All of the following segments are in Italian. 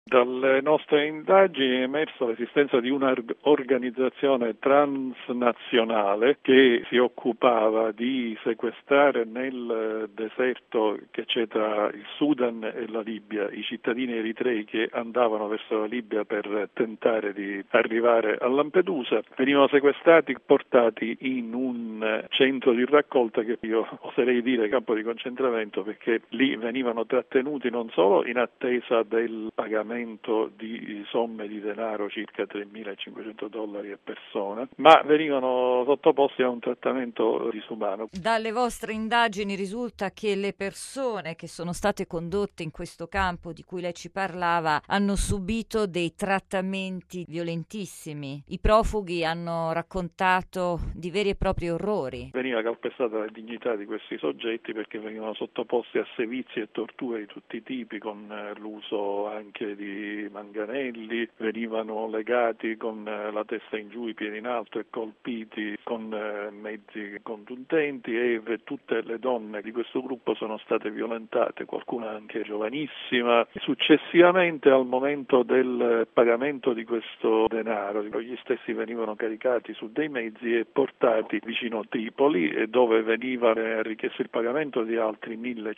Dalle nostre indagini è emersa l'esistenza di un'organizzazione transnazionale che si occupava di sequestrare nel deserto che c'è tra il Sudan e la Libia i cittadini eritrei che andavano verso la Libia per tentare di arrivare a Lampedusa. Venivano sequestrati, portati in un centro di raccolta che io oserei dire campo di concentramento, perché lì venivano trattenuti non solo in attesa del pagamento di somme di denaro, circa $3.500 a persona, ma venivano sottoposti a un trattamento disumano. Dalle vostre indagini risulta che le persone che sono state condotte in questo campo di cui lei ci parlava hanno subito dei trattamenti violentissimi. I profughi hanno raccontato di veri e propri orrori. Veniva calpestata la dignità di questi soggetti perché venivano sottoposti a sevizie e torture di tutti i tipi, con l'uso anche di manganelli, venivano legati con la testa in giù, i piedi in alto e colpiti con mezzi contundenti, e tutte le donne di questo gruppo sono state violentate, qualcuna anche giovanissima. Successivamente, al momento del pagamento di questo denaro, gli stessi venivano caricati su dei mezzi e portati vicino a Tripoli, dove veniva richiesto il pagamento di altri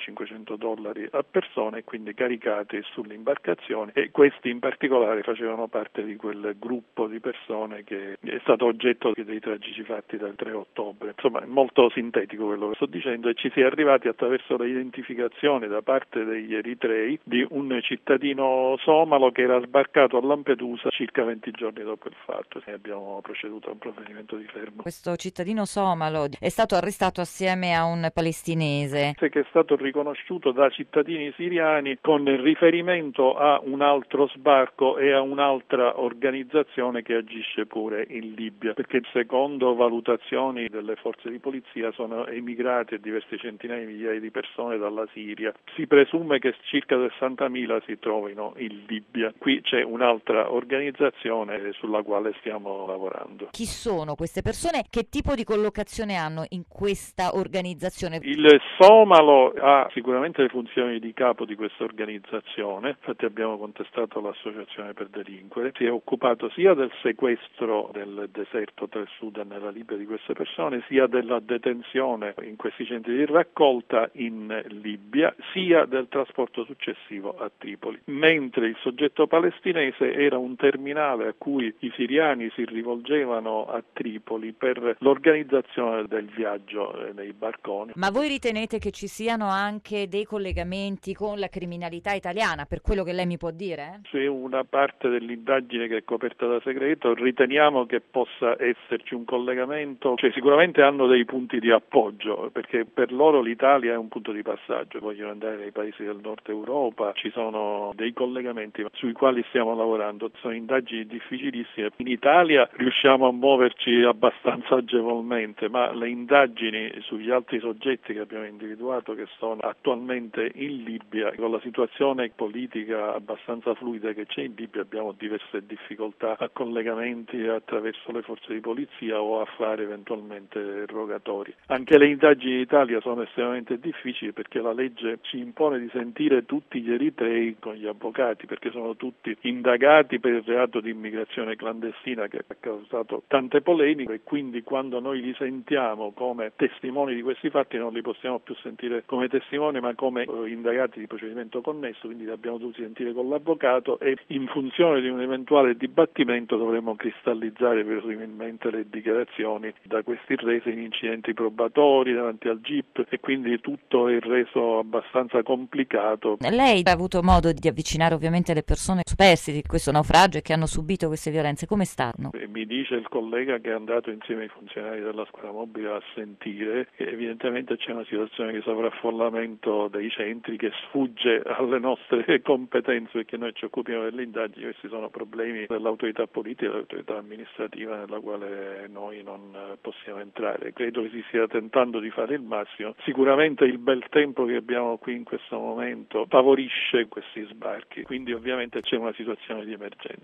$1.500 a persona e quindi caricati sulle imbarcazioni, e questi in particolare facevano parte di quel gruppo di persone che è stato oggetto dei tragici fatti del 3 ottobre. Insomma, è molto sintetico quello che sto dicendo, e ci si è arrivati attraverso l'identificazione da parte degli eritrei di un cittadino somalo che era sbarcato a Lampedusa circa 20 giorni dopo il fatto, e abbiamo proceduto a un provvedimento di fermo. Questo cittadino somalo è stato arrestato assieme a un palestinese che è stato riconosciuto da cittadini siriani con riferimento a un altro sbarco e a un'altra organizzazione che agisce pure in Libia, perché secondo valutazioni delle forze di polizia sono emigrate diverse centinaia di migliaia di persone dalla Siria. Si presume che circa 60.000 si trovino in Libia. Qui c'è un'altra organizzazione sulla quale stiamo lavorando. Chi sono queste persone? Che tipo di collocazione hanno in questa organizzazione? Il somalo ha sicuramente le funzioni di capo di questa organizzazione, infatti abbiamo contestato l'associazione per delinquere. Si è occupato sia del sequestro del deserto tra il Sudan e la Libia di queste persone, sia della detenzione in questi centri di raccolta in Libia, sia del trasporto successivo a Tripoli. Mentre il soggetto palestinese era un terminale a cui i siriani si rivolgevano a Tripoli per l'organizzazione del viaggio nei barconi. Ma voi ritenete che ci siano anche dei collegamenti con la criminalità italiana, per quello che lei mi può dire? C'è una parte dell'indagine che è coperta da segreto, riteniamo che possa esserci un collegamento, sicuramente hanno dei punti di appoggio, perché per loro l'Italia è un punto di passaggio, vogliono andare nei paesi del nord Europa, ci sono dei collegamenti sui quali stiamo lavorando, sono indagini difficilissime. In Italia riusciamo a muoverci abbastanza agevolmente, ma le indagini sugli altri soggetti che abbiamo individuato, che sono attualmente in Libia, con la situazione politica abbastanza fluida che c'è in Libia, abbiamo diverse difficoltà a collegamenti attraverso le forze di polizia o a fare eventualmente rogatori. Anche le indagini in Italia sono estremamente difficili, perché la legge ci impone di sentire tutti gli eritrei con gli avvocati, perché sono tutti indagati per il reato di immigrazione clandestina che ha causato tante polemiche, e quindi quando noi li sentiamo come testimoni di questi fatti non li possiamo più sentire come testimoni ma come indagati di procedimento connesso, quindi li abbiamo dovuti sentire con l'avvocato, e in funzione di un eventuale dibattimento dovremo cristallizzare presumibilmente le dichiarazioni da questi rese in incidenti probatori davanti al GIP, e quindi tutto è reso abbastanza complicato. Lei ha avuto modo di avvicinare ovviamente le persone superstiti di questo naufragio e che hanno subito queste violenze, come stanno? Mi dice il collega che è andato insieme ai funzionari della squadra mobile a sentire che evidentemente c'è una situazione di sovraffollamento dei centri che sfugge alle nostre competenze, perché noi ci occupiamo delle indagini. Questi sono problemi dell'autorità politica e dell'autorità amministrativa nella quale noi non possiamo entrare. Credo che si stia tentando di fare il massimo. Sicuramente il bel tempo che abbiamo qui in questo momento favorisce questi sbarchi, quindi ovviamente c'è una situazione di emergenza.